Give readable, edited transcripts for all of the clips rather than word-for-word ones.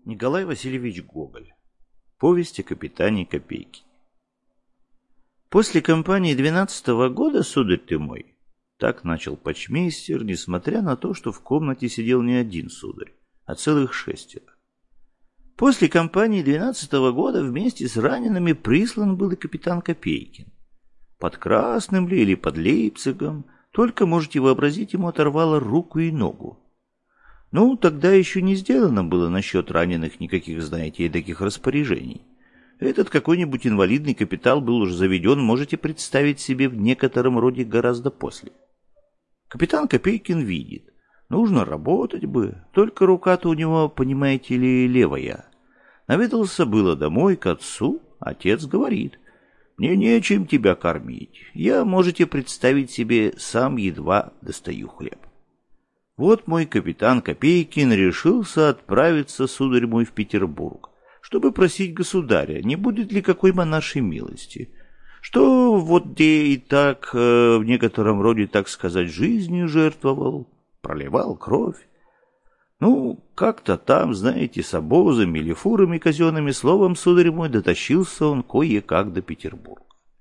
Николай Васильевич Гоголь. Повесть о капитане Копейкине. После кампании 12-го года, сударь ты мой, так начал почмейстер, несмотря на то, что в комнате сидел не один сударь, а целых 6. После кампании 12-го года вместе с ранеными прислан был и капитан Копейкин. Под Красным ли или под Лейпцигом, только можете вообразить, ему оторвало руку и ногу. Ну, тогда еще не сделано было насчет раненых никаких, знаете, и таких распоряжений. Этот какой-нибудь инвалидный капитал был уже заведен, можете представить себе, в некотором роде гораздо после. Капитан Копейкин видит, нужно работать бы, только рука-то у него, понимаете ли, левая. Наведался было домой к отцу, отец говорит: «Мне нечем тебя кормить, я, можете представить себе, сам едва достаю хлеб». Вот мой капитан Копейкин решился отправиться, сударь мой, в Петербург, чтобы просить государя, не будет ли какой монашей милости, что вот где и так, в некотором роде, так сказать, жизнью жертвовал, проливал кровь. Ну, как-то там, знаете, с обозами или фурами казенными, словом, сударь мой, дотащился он кое-как до Петербурга.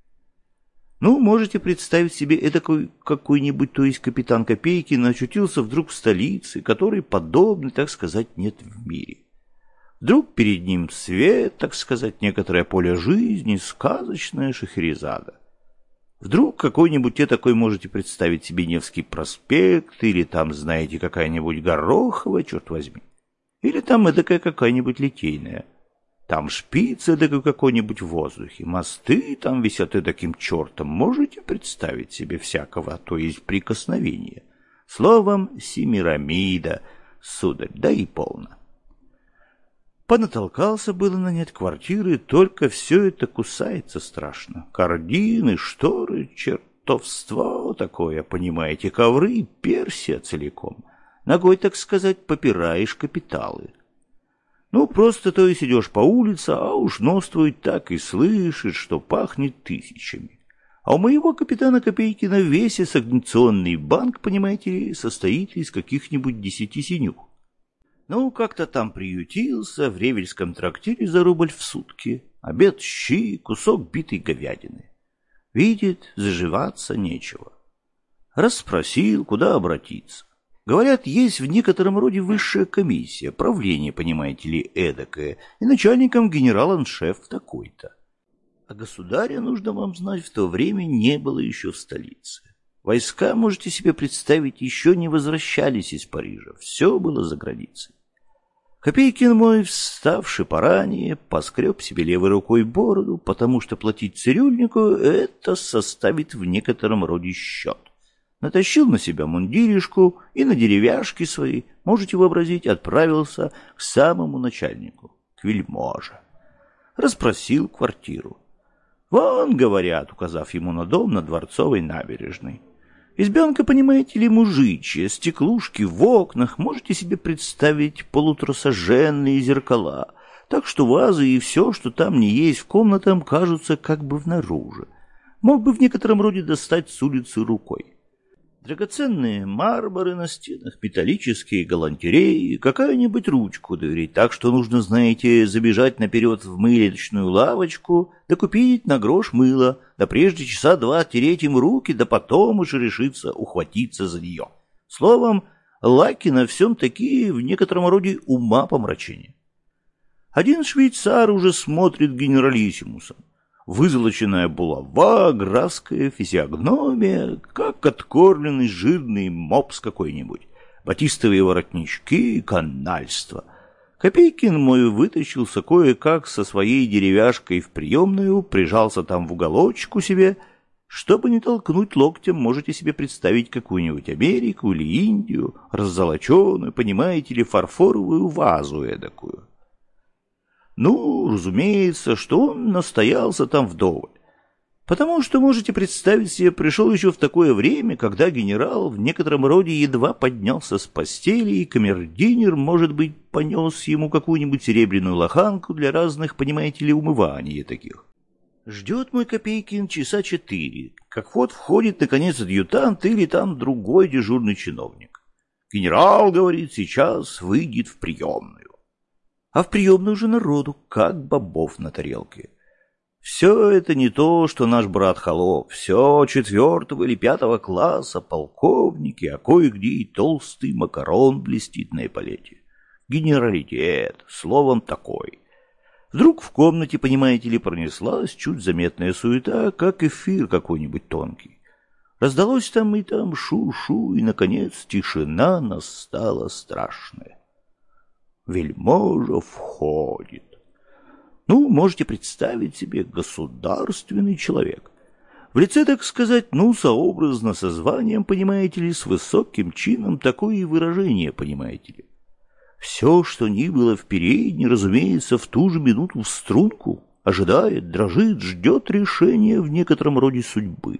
Ну, можете представить себе, эдакой какой-нибудь, то есть капитан Копейкин, очутился вдруг в столице, которой подобной, так сказать, нет в мире. Вдруг перед ним свет, так сказать, некоторое поле жизни, сказочная Шахерезада. Вдруг какой-нибудь такой, можете представить себе, Невский проспект, или там, знаете, какая-нибудь Горохова, черт возьми, или там эдакая какая-нибудь Литейная. Там шпиц эдакой какой-нибудь в воздухе, мосты там висят эдаким чертом, можете представить себе всякого, то есть прикосновения. Словом, Семирамида, сударь, да и полно. Понатолкался было нанять квартиры, только все это кусается страшно. Кардины, шторы, чертовство такое, понимаете, ковры, Персия целиком. Ногой, так сказать, попираешь капиталы. Ну, просто то есть идешь по улице, а уж нос твой так и слышит, что пахнет тысячами. А у моего капитана Копейкина весь ассигнационный банк, понимаете ли, состоит из каких-нибудь 10 синюх. Ну, как-то там приютился в Ревельском трактире за рубль в сутки. Обед щи, кусок битой говядины. Видит, заживаться нечего. Расспросил, куда обратиться. Говорят, есть в некотором роде высшая комиссия, правление, понимаете ли, эдакое, и начальником генерал-аншеф такой-то. А государя, нужно вам знать, в то время не было еще в столице. Войска, можете себе представить, еще не возвращались из Парижа, все было за границей. Копейкин мой, вставший поранее, поскреб себе левой рукой бороду, потому что платить цирюльнику это составит в некотором роде счет. Натащил на себя мундиришку и на деревяшки свои, можете вообразить, отправился к самому начальнику, к вельможе. Расспросил квартиру. Вон, говорят, указав ему на дом на Дворцовой набережной. Избенка, понимаете ли, мужичья, стеклушки в окнах, можете себе представить, полуторасоженные зеркала, так что вазы и все, что там не есть в комнатам, кажутся как бы внаружи. Мог бы в некотором роде достать с улицы рукой. Драгоценные мармуры на стенах, металлические галантереи, какая-нибудь ручку доверить, так что нужно, знаете, забежать наперед в мылечную лавочку, да купить на грош мыло, да прежде часа 2 тереть им руки, да потом уж решиться ухватиться за нее. Словом, лаки на всем такие в некотором роде ума помрачения. Один швейцар уже смотрит генералиссимусом. Вызолоченная булава, графская физиогномия, как откормленный жирный мопс какой-нибудь, батистовые воротнички, канальство. Копейкин мой вытащился кое-как со своей деревяшкой в приемную, прижался там в уголочку себе, чтобы не толкнуть локтем, можете себе представить какую-нибудь Америку или Индию, раззолоченную, понимаете ли, фарфоровую вазу эдакую. Ну, разумеется, что он настоялся там вдоволь. Потому что, можете представить себе, пришел еще в такое время, когда генерал в некотором роде едва поднялся с постели, и камердинер, может быть, понес ему какую-нибудь серебряную лоханку для разных, понимаете ли, умываний таких. Ждет мой Копейкин часа 4, как вот входит, наконец, адъютант или там другой дежурный чиновник. Генерал, говорит, сейчас выйдет в приемную. а в приемной уже народу, как бобов на тарелке. Все это не то, что наш брат Холоп, все 4 или 5 класса, полковники, а кое-где и толстый макарон блестит на эполете. Генералитет, словом, такой. Вдруг в комнате, понимаете ли, пронеслась чуть заметная суета, как эфир какой-нибудь тонкий. Раздалось там и там шу-шу, и, наконец, тишина настала страшная. Вельможа входит. Ну, можете представить себе, государственный человек. В лице, так сказать, сообразно со званием, понимаете ли, с высоким чином, такое и выражение, понимаете ли. Все, что ни было в передней, разумеется, в ту же минуту в струнку, ожидает, дрожит, ждет решения в некотором роде судьбы.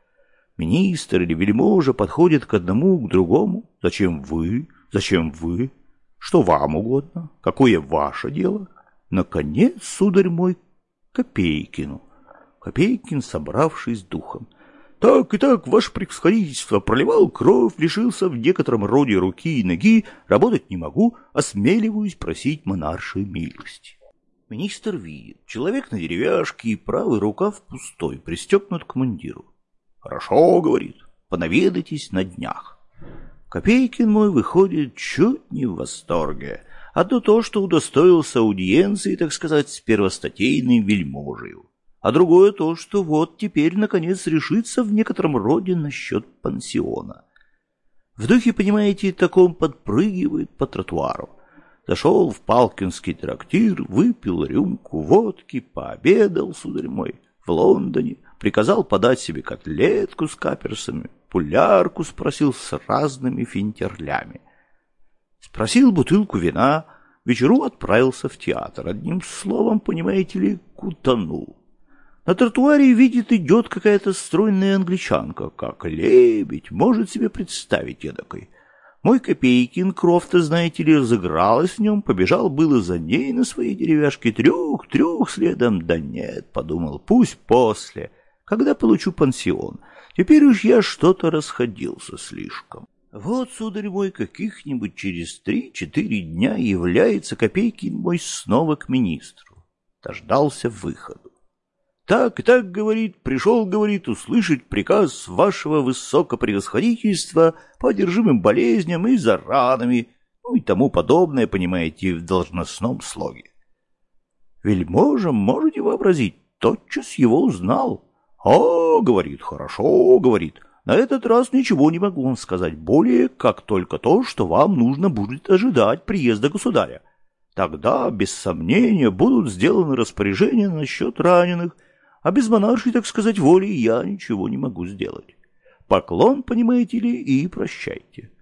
Министр или вельможа подходит к одному, к другому. Зачем вы? Зачем вы? Что вам угодно? Какое ваше дело? Наконец, сударь мой, Копейкину. Копейкин, собравшись духом. Так и так, ваше превосходительство, проливал кровь, лишился в некотором роде руки и ноги, работать не могу, осмеливаюсь просить монаршей милости. Министр видит, человек на деревяшке и правый рукав пустой, пристегнут к мундиру. Хорошо, говорит, понаведайтесь на днях. Копейкин мой выходит чуть не в восторге. Одно то, что удостоился аудиенции, так сказать, с первостатейной вельможею. А другое то, что вот теперь, наконец, решится в некотором роде насчет пансиона. В духе, понимаете, таком подпрыгивает по тротуару. Зашел в палкинский трактир, выпил рюмку водки, пообедал, сударь мой, в Лондоне, приказал подать себе котлетку с каперсами, пулярку спросил с разными финтерлями. Спросил бутылку вина, вечеру отправился в театр. Одним словом, понимаете ли, кутанул. На тротуаре, видит, идет какая-то стройная англичанка, как лебедь, может себе представить эдакой. Мой Копейкин, кровь-то, знаете ли, разыгралась в нем, побежал было за ней на своей деревяшке, трюх следом, да нет, подумал, пусть после, когда получу пансион. Теперь уж я что-то расходился слишком. Вот, сударь мой, каких-нибудь через 3-4 дня является Копейкин мой снова к министру. Дождался выходу. Так и так, говорит, пришел, говорит, услышать приказ вашего высокопревосходительства по одержимым болезням и за ранами, и тому подобное, понимаете, в должностном слоге. Вельможа, можете вообразить, тотчас его узнал. «О, — говорит, — хорошо, — говорит, — на этот раз ничего не могу вам сказать более, как только то, что вам нужно будет ожидать приезда государя. Тогда, без сомнения, будут сделаны распоряжения насчет раненых, а без монаршей, так сказать, воли я ничего не могу сделать. Поклон, понимаете ли, и прощайте».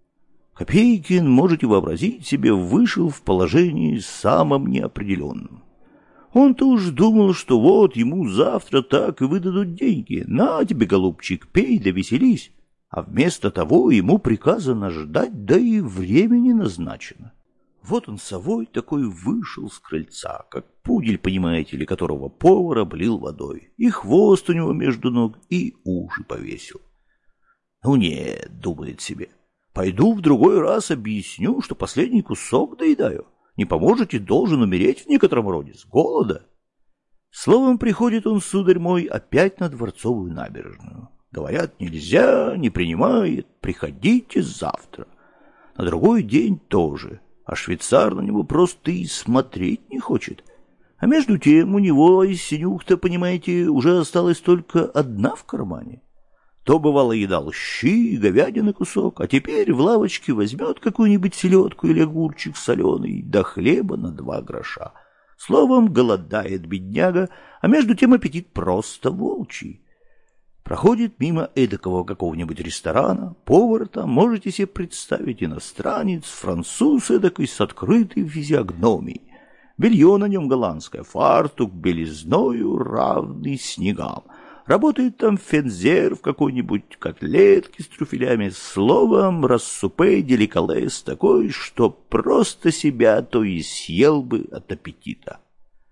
Копейкин, можете вообразить себе, вышел в положении самым неопределенным. Он-то уж думал, что вот ему завтра так и выдадут деньги. На тебе, голубчик, пей да веселись. А вместо того ему приказано ждать, да и времени назначено. Вот он совой такой вышел с крыльца, как пудель, понимаете ли, которого повар облил водой. И хвост у него между ног, и уши повесил. Ну нет, думает себе, пойду в другой раз объясню, что последний кусок доедаю. Не поможете, должен умереть в некотором роде с голода. Словом, приходит он, сударь мой, опять на Дворцовую набережную. Говорят, нельзя, не принимает, приходите завтра. На другой день тоже, а швейцар на него просто и смотреть не хочет. А между тем у него из синюх-то, понимаете, уже осталась только одна в кармане. То, бывало, едал щи, говядины кусок, а теперь в лавочке возьмет какую-нибудь селедку или огурчик соленый, да хлеба на 2 гроша. Словом, голодает бедняга, а между тем аппетит просто волчий. Проходит мимо эдакого какого-нибудь ресторана, повар там, можете себе представить, иностранец, француз эдакой с открытой физиогномией. Белье на нем голландское, фартук белизною равный снегам. Работает там фензер в какой-нибудь котлетке с трюфелями, словом, рассупе деликалес такой, что просто себя то и съел бы от аппетита.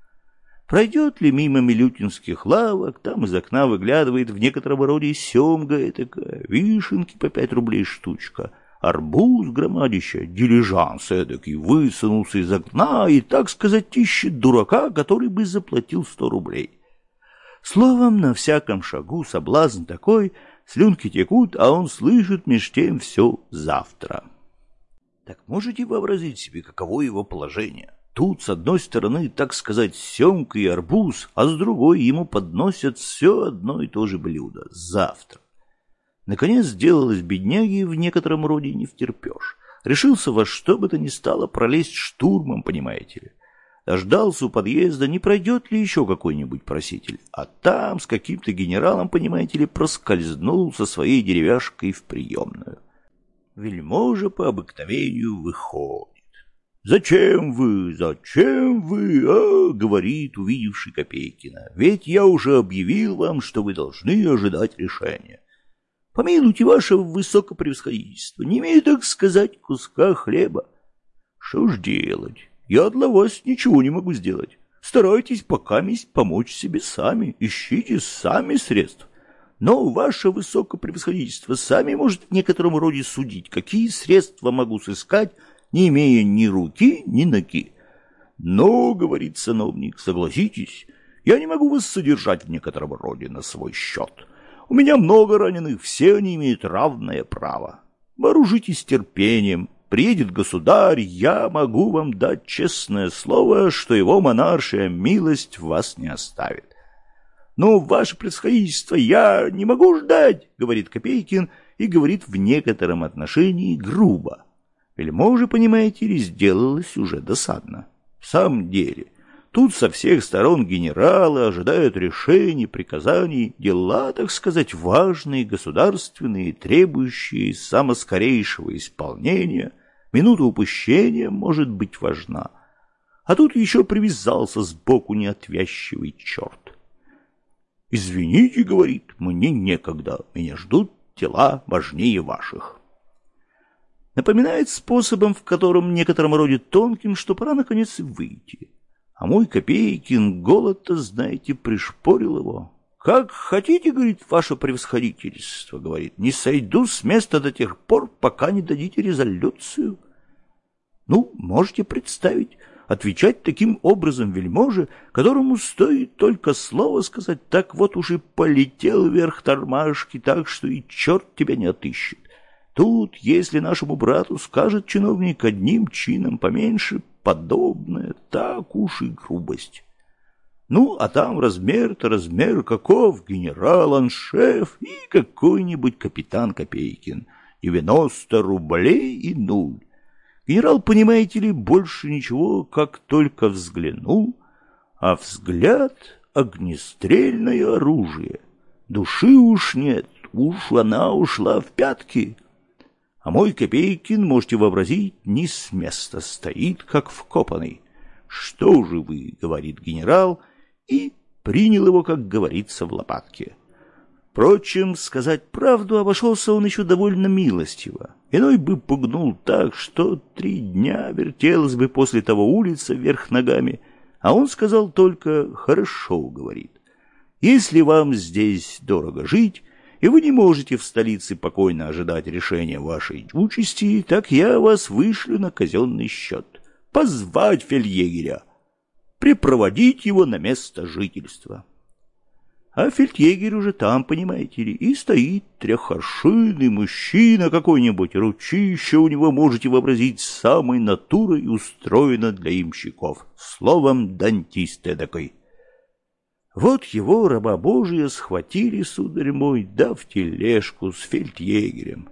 Пройдет ли мимо милютинских лавок, там из окна выглядывает в некотором роде семга этакая, вишенки по 5 рублей штучка, Арбуз громадища, дилижанс эдакий, высунулся из окна и, так сказать, ищет дурака, который бы заплатил 100 рублей. Словом, на всяком шагу соблазн такой, слюнки текут, а он слышит меж тем все завтра. Так можете вообразить себе, каково его положение? Тут, с одной стороны, так сказать, семка и арбуз, а с другой ему подносят все одно и то же блюдо — завтра. Наконец сделалось бедняги в некотором роде не втерпешь. Решился во что бы то ни стало пролезть штурмом, понимаете ли. Дождался у подъезда, не пройдет ли еще какой-нибудь проситель. А там с каким-то генералом, понимаете ли, проскользнул со своей деревяшкой в приемную. Вельможа по обыкновению выходит. «Зачем вы? Зачем вы?» — говорит увидевший Копейкина. «Ведь я уже объявил вам, что вы должны ожидать решения. Помилуйте, ваше высокопревосходительство, не имею, так сказать, куска хлеба. Что ж делать? Я для вас ничего не могу сделать. Старайтесь покаместь помочь себе сами, ищите сами средств. Но ваше высокопревосходительство сами может в некотором роде судить, какие средства могу сыскать, не имея ни руки, ни ноги. Но, говорит сановник, согласитесь, я не могу вас содержать в некотором роде на свой счет. У меня много раненых, все они имеют равное право. Вооружитесь терпением. Приедет государь, я могу вам дать честное слово, что его монаршая милость вас не оставит. Но, ваше превосходительство, я не могу ждать, говорит Копейкин, и говорит в некотором отношении грубо. Вельможа, понимаете ли, сделалось уже досадно. В самом деле, тут со всех сторон генералы ожидают решений, приказаний, дела, так сказать, важные, государственные, требующие самоскорейшего исполнения. Минута упущения может быть важна. А тут еще привязался сбоку неотвязчивый черт. «Извините, — говорит, — мне некогда, меня ждут дела важнее ваших». Напоминает способом, в котором некотором роде тонким, что пора наконец выйти. А мой Копейкин голод-то, знаете, пришпорил его. «Как хотите, — говорит, — ваше превосходительство, — говорит, — не сойду с места до тех пор, пока не дадите резолюцию». Ну, можете представить, отвечать таким образом вельможе, которому стоит только слово сказать, так вот уж и полетел вверх тормашки, так что и черт тебя не отыщет. Тут, если нашему брату скажет чиновник одним чином поменьше, подобное, так уж и грубость. Ну, а там размер-то размер каков, генерал-аншеф и какой-нибудь капитан Копейкин. 90 рублей и 0. Генерал, понимаете ли, больше ничего, как только взглянул, а взгляд — огнестрельное оружие. Души уж нет, уж она ушла в пятки. А мой Копейкин, можете вообразить, не с места стоит, как вкопанный. «Что же вы, — говорит генерал, — и принял его, как говорится, в лопатке». Впрочем, сказать правду, обошелся он еще довольно милостиво. Иной бы пугнул так, что 3 дня вертелась бы после того улица вверх ногами, а он сказал только «хорошо», — говорит. «Если вам здесь дорого жить, и вы не можете в столице покойно ожидать решения вашей участи, так я вас вышлю на казенный счет. Позвать фельдъегеря, припроводить его на место жительства». А фельдъегерь уже там, понимаете ли, и стоит трехоршинный мужчина какой-нибудь, ручище у него, можете вообразить, самой натурой устроено для имщиков. Словом, дантист эдакой. Вот его, раба Божия, схватили, сударь мой, да в тележку с фельдъегерем.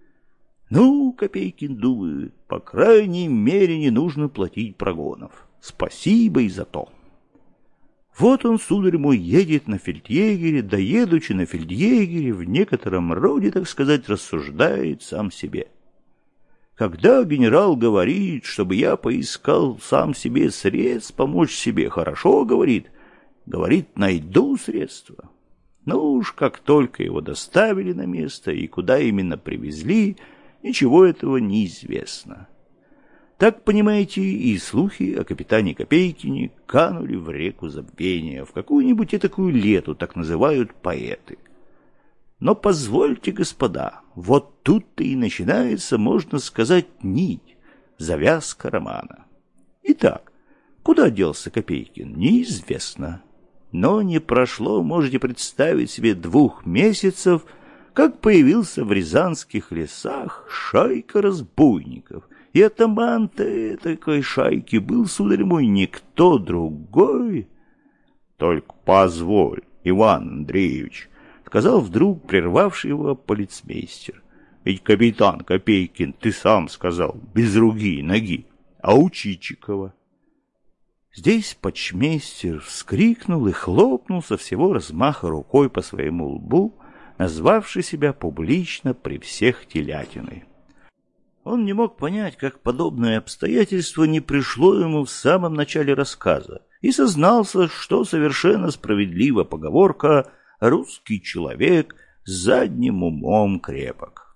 Ну, Копейкин думает, по крайней мере не нужно платить прогонов. Спасибо и за то. Вот он, сударь мой, едет на фельдъегере, да едучи на фельдъегере, в некотором роде, так сказать, рассуждает сам себе. Когда генерал говорит, чтобы я поискал сам себе средств помочь себе, хорошо, говорит, найду средства. Ну уж как только его доставили на место и куда именно привезли, ничего этого не известно. Так, понимаете, и слухи о капитане Копейкине канули в реку забвения, в какую-нибудь этакую лету, так называют поэты. Но позвольте, господа, вот тут-то и начинается, можно сказать, нить, завязка романа. Итак, куда делся Копейкин, неизвестно. Но не прошло, можете представить себе, 2 месяцев, как появился в рязанских лесах шайка разбойников. И атаман-то такой шайки был, сударь мой, никто другой. Только позволь, Иван Андреевич, сказал вдруг прервавший его полицмейстер. Ведь капитан Копейкин, ты сам сказал, без руки и ноги, а у Чичикова. Здесь почмейстер вскрикнул и хлопнул со всего размаха рукой по своему лбу, назвавший себя публично при всех телятиной. Он не мог понять, как подобное обстоятельство не пришло ему в самом начале рассказа, и сознался, что совершенно справедлива поговорка «русский человек задним умом крепок».